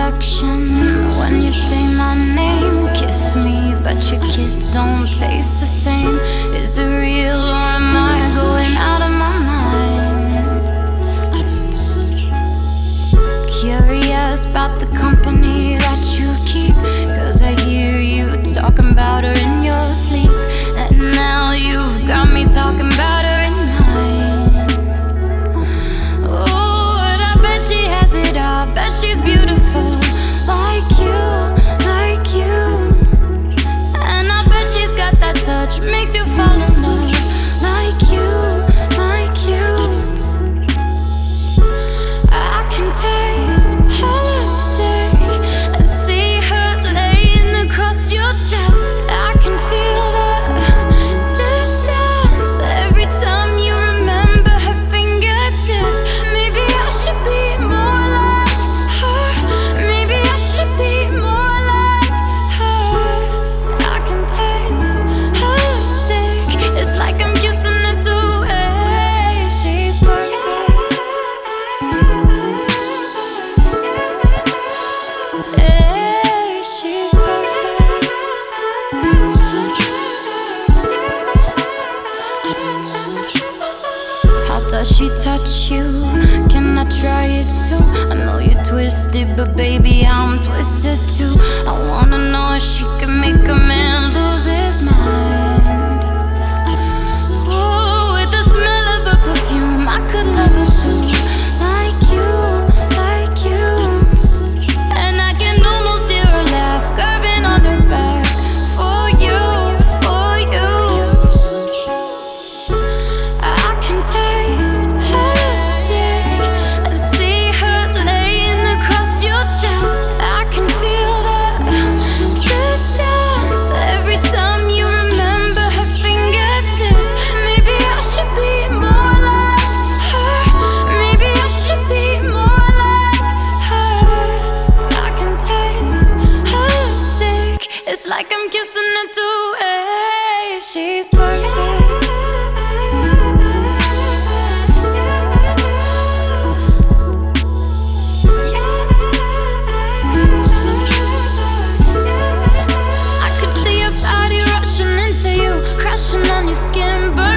direction when you say my name. Kiss me, but your kiss don't taste the same. Is it real or am I going out of my mind? Curious about the company that you keep, 'cause I hear you talking about her in your sleep. And now you've got me talking about her in mine. Oh, and I bet she has it all. Bet she's beautiful like you, like you. And I bet she's got that touch, makes you fall in love like you, like you. I can taste her lipstick and see her laying across your chest. I can feel the distance every time you remember her fingertips. Maybe I should be more like her. Maybe I should be more like her. I can taste her lipstick. It's like I'm kissing her too. Hey, she's perfect. Hey, she's perfect. How does she touch you? Can I try it too? I know you're twisted, but baby, I'm twisted too. I wanna know if she can make a man lose his mind. Oh, with the smell of her perfume, I could love her too. Like you, like you. And I can almost hear her laugh curving on her back. For you, for you. I can taste her lipstick and see her laying across your chest. I can feel the distance every time you remember her fingertips. Maybe I should be more like her. Maybe I should be more like her. I can taste her lipstick. It's like I'm kissing her too. Hey, she's perfect. I could see your body rushing into you, crashing on your skin, burning